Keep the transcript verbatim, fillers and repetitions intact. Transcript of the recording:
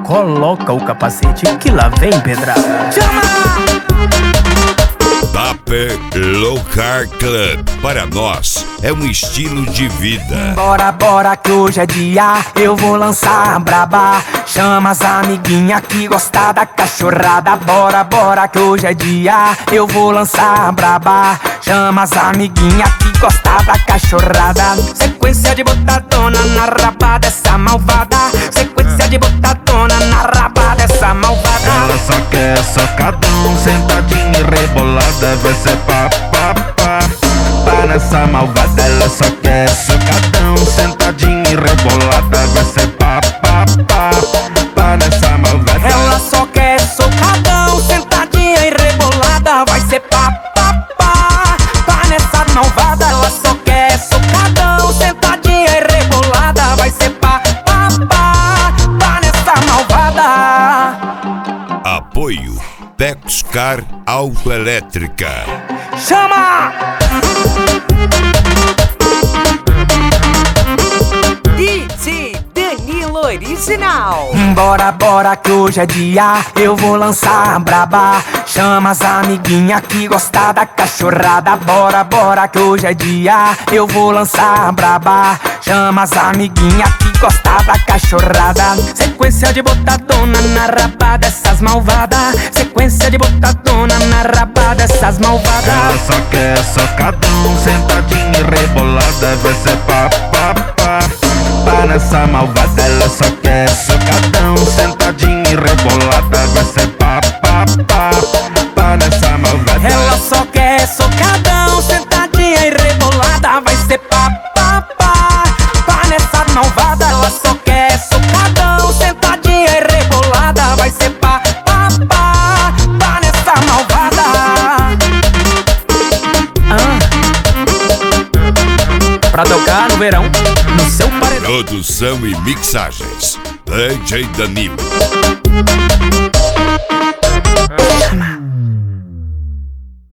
coloca o capacete que lá vem pedrada. Chama! Dapper Low Car Club, para nós é um estilo de vida. Bora, bora que hoje é dia, eu vou lançar a braba. Chama as amiguinhas que gostam da cachorrada. Bora, bora que hoje é dia, eu vou lançar a braba. Chama as amiguinhas que gostam da cachorrada. Sequência de botadona na raba dessa malvada. Sequência de botadona na raba dessa malvada. Ela só quer socadão, sentadinha e rebolada. Vai ser pá, pá, pá, pá nessa malvada. Ela só quer socadão, sentadinha e rebolada. Vai ser pá, pá, pá, pá nessa malvada. Ela só quer socadão, sentadinha e rebolada. Vai ser pá, pá, pá, pá nessa malvada. Ela só quer socadão, sentadinha e rebolada. Vai ser pá, pá, pá, pá nessa malvada. Apoio Texcar Autoelétrica. Chama! D J Danilo Original. Bora, bora que hoje é dia, eu vou lançar a braba. Chama as amiguinhas que gostam da cachorrada. Bora, bora que hoje é dia, eu vou lançar a braba. Chama as amiguinhas que gostam da cachorrada. Sequência de botadona na raba dessas malvadas. Sequência de botadona na raba dessas malvadas. Ela só quer socadão, sentadinha e rebolada. Vai ser pá, pá, pá, pá nessa malvada. Ela só quer socadão, sentadinha e rebolada. Vai ser pá, pá, pá, pá nessa malvada. Ela só quer socadão, sentadinha e rebolada. Vai ser pá, pá, pá, pá nessa malvada. Ela só quer socadão, sentadinha e rebolada. Vai ser pá, pá, pá, pá nessa malvada. Ah. Pra tocar no verão, no seu paredão. Produção e mixagens D J Danilo. Chama.